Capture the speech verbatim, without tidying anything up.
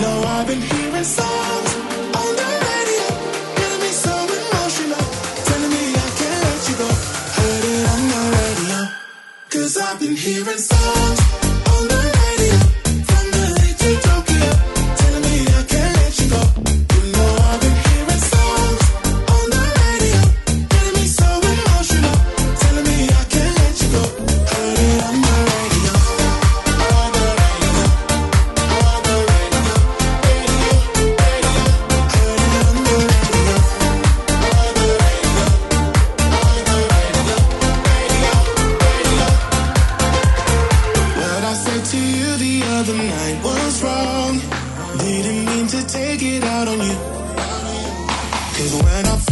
know I've been hearing songs on the radio, getting me so emotional, telling me I can't let you go. Heard it on the radio, 'cause I've been hearing songs on the radio, from L A to Tokyo, telling me I can't let you go. You know I've been hearing songs on the radio, getting me so emotional, telling me I can't let you go. Heard it on the radio, on the radio, on the radio, radio, radio. Heard it on the radio, on the radio, on the radio, radio, radio. What I said to you the other night was wrong. Didn't mean to take it out on you. 'Cause when I